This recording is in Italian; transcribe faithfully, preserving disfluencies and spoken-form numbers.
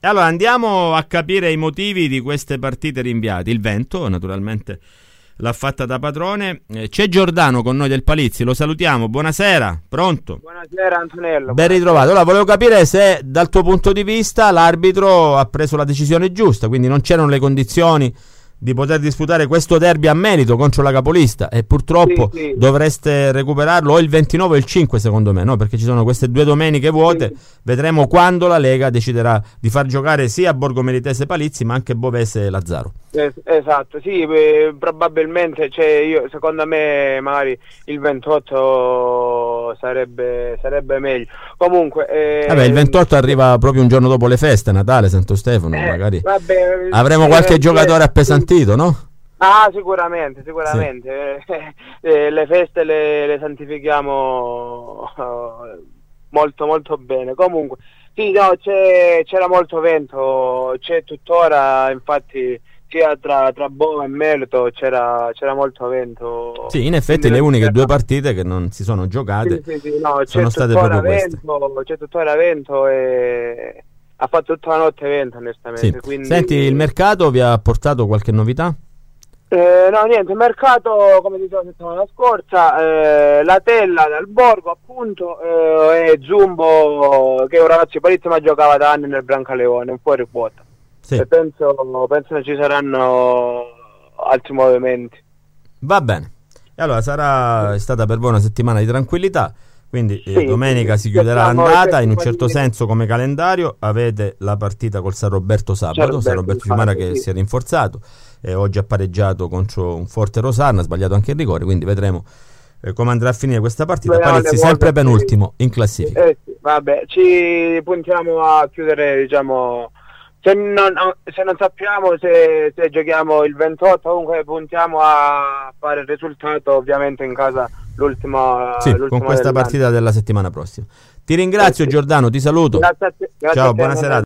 Allora andiamo a capire i motivi di queste partite rinviate. Il vento naturalmente l'ha fatta da padrone. Eh, c'è Giordano con noi del Palizzi, lo salutiamo, buonasera, pronto? Buonasera Antonello. Ben ritrovato. Allora volevo capire se dal tuo punto di vista l'arbitro ha preso la decisione giusta, quindi non c'erano le condizioni di poter disputare questo derby a merito contro la capolista e purtroppo sì, sì. dovreste recuperarlo o il ventinove o il cinque secondo me, no? Perché ci sono queste due domeniche vuote, sì. vedremo quando la Lega deciderà di far giocare sia Borgo Meritese Palizzi ma anche Bovese Lazzaro. Es- esatto, sì, eh, probabilmente cioè, io, secondo me magari il ventotto sarebbe, sarebbe meglio. Comunque eh, vabbè, il ventotto arriva proprio un giorno dopo le feste, Natale, Santo Stefano, eh, magari vabbè, avremo qualche eh, giocatore eh, appesantito, no? Ah, sicuramente, sicuramente. Sì. Eh, le feste le, le santifichiamo uh, molto molto bene. Comunque, sì, no, c'è, c'era molto vento, c'è tuttora, infatti sia tra, tra Bova e Merito c'era, c'era molto vento. Sì, in effetti le uniche due partite che non si sono giocate sì, sì, sì, no, sono state proprio vento, queste. C'è tuttora vento e ha fatto tutta la notte vento, onestamente. Sì. Quindi... Senti, il mercato vi ha portato qualche novità? Eh, no, niente, il mercato, come dicevo la settimana scorsa, eh, la Tella dal Borgo appunto eh, e Zumbo, che è un ragazzo Palizzi ma giocava da anni nel Brancaleone, un fuori quota. Sì. E penso, penso che ci saranno altri movimenti. Va bene, e allora sarà è stata per voi una settimana di tranquillità, quindi sì, eh, domenica sì, si chiuderà l'andata, in un certo senso come calendario avete la partita col San Roberto sabato, San Roberto Fiumara che sì. si è rinforzato, e oggi ha pareggiato contro un forte Rosarno, ha sbagliato anche il rigore, quindi vedremo eh, come andrà a finire questa partita. Palizzi sempre penultimo in classifica. Eh, sì, vabbè, ci puntiamo a chiudere, diciamo, se non, se non sappiamo se, se giochiamo il ventotto, comunque puntiamo a fare il risultato ovviamente in casa l'ultima, sì, l'ultima con questa partita della settimana prossima. Ti ringrazio, eh sì. Giordano, ti saluto. Grazie a te, grazie ciao, a te, buona serata.